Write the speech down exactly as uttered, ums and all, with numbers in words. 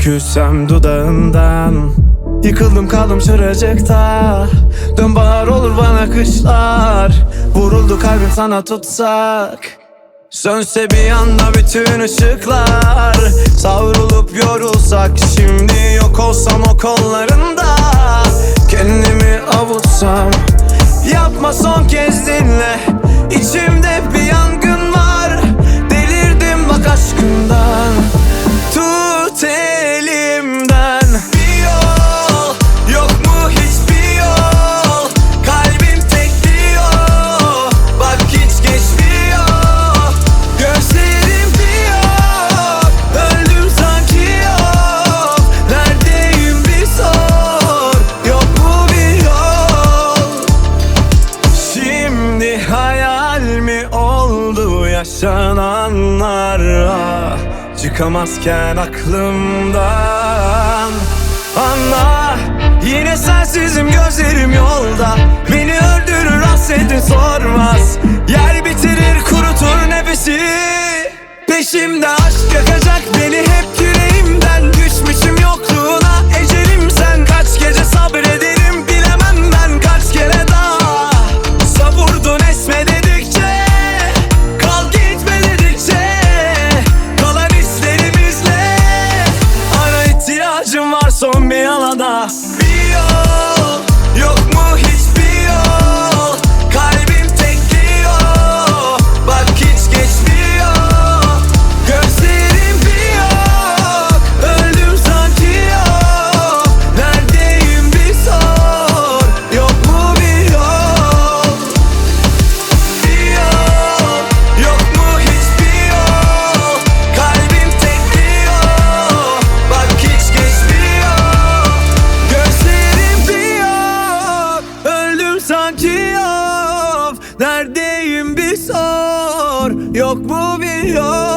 küsem dudağından. Yıkıldım kaldım şuracıkta. Dön bahar olur bana kışlar. Vuruldu kalbim sana tutsak. Sönse bir anda bütün ışıklar. Savrulup yorulsak. Şimdi yok olsam o kollarında. Kendimi avutsam. Yapma son kez dinle. İçimde bir yangın var. Delirdim bak aşkından. Tut elimden. Bir yol, yok mu hiçbir yol? Kalbim tek diyor. Bak hiç geçmiyor. Gözlerim bir yok. Öldüm sanki yok. Neredeyim bir sor. Yok mu bir yol? Şimdi hayal mi oldu yaşananlar? Ah, çıkamazken aklımdan. Anla, yine sensizim gözlerim yolda. Beni öldürür hasretin sormaz. Yer bitirir kurutur nefesi. Peşimde aşk yakacak beni hep yüreğimden. Düşmüşüm yokluğuna ecelim sen. Kaç gece sabrederim bilemem ben kaç kere daha. Savurdun esme dedikçe, kal gitme dedikçe. Kalan hislerimizle ara ihtiyacım var son bir alada. Bir yol, yok mu hiçbir yol? Kalbim tek diyor. Bak hiç geçmiyor. Gözlerim bir yok. Öldüm sanki yok. Neredeyim bir sor. Yok mu bir yol? Bir yol, yok mu hiçbir yol? Kalbim tek diyor. Bak hiç geçmiyor. Gözlerim bir yok. Öldüm sanki yok. Neredeyim bir sor. Yok mu bir yol?